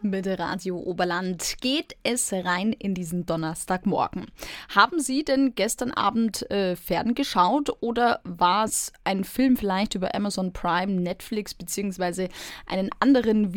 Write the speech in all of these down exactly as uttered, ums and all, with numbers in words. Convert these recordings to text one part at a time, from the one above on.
Mit Radio Oberland geht es rein in diesen Donnerstagmorgen. Haben Sie denn gestern Abend äh, ferngeschaut oder war es ein Film vielleicht über Amazon Prime, Netflix bzw. einen anderen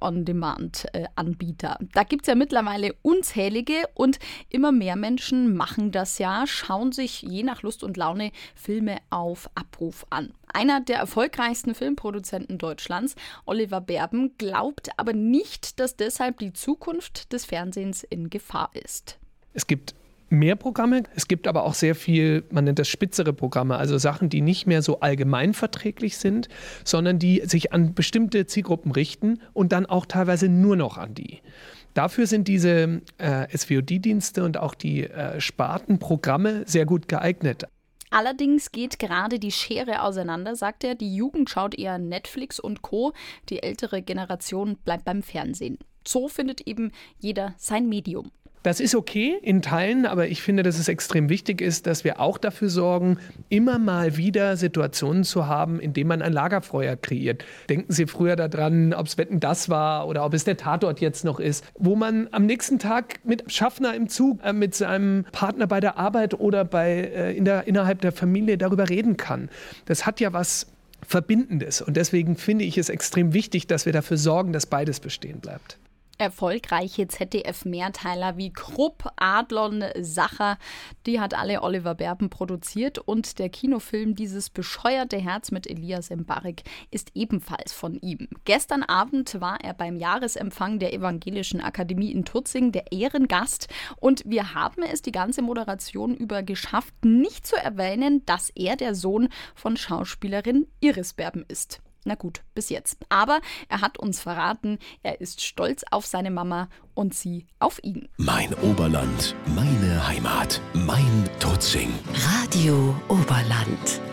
Video-on-Demand-Anbieter? Äh, da gibt es ja mittlerweile unzählige und immer mehr Menschen machen das ja, schauen sich je nach Lust und Laune Filme auf Abruf an. Einer der erfolgreichsten Filmproduzenten Deutschlands, Oliver Berben, glaubt aber nicht, dass deshalb die Zukunft des Fernsehens in Gefahr ist. Es gibt mehr Programme, es gibt aber auch sehr viel, man nennt das spitzere Programme, also Sachen, die nicht mehr so allgemeinverträglich sind, sondern die sich an bestimmte Zielgruppen richten und dann auch teilweise nur noch an die. Dafür sind diese äh, S V O D-Dienste und auch die äh, Spartenprogramme sehr gut geeignet. Allerdings geht gerade die Schere auseinander, sagt er. Die Jugend schaut eher Netflix und Co. Die ältere Generation bleibt beim Fernsehen. So findet eben jeder sein Medium. Das ist okay in Teilen, aber ich finde, dass es extrem wichtig ist, dass wir auch dafür sorgen, immer mal wieder Situationen zu haben, in denen man ein Lagerfeuer kreiert. Denken Sie früher daran, ob es Wetten, das war oder ob es der Tatort jetzt noch ist, wo man am nächsten Tag mit Schaffner im Zug, äh, mit seinem Partner bei der Arbeit oder bei, äh, in der, innerhalb der Familie darüber reden kann. Das hat ja was Verbindendes und deswegen finde ich es extrem wichtig, dass wir dafür sorgen, dass beides bestehen bleibt. Erfolgreiche Z D F-Mehrteiler wie Krupp, Adlon, Sacher, die hat alle Oliver Berben produziert und der Kinofilm Dieses bescheuerte Herz mit Elias Mbarek ist ebenfalls von ihm. Gestern Abend war er beim Jahresempfang der Evangelischen Akademie in Tutzing der Ehrengast und wir haben es die ganze Moderation über geschafft, nicht zu erwähnen, dass er der Sohn von Schauspielerin Iris Berben ist. Na gut, bis jetzt. Aber er hat uns verraten, er ist stolz auf seine Mama und sie auf ihn. Mein Oberland, meine Heimat, mein Tutzing. Radio Oberland.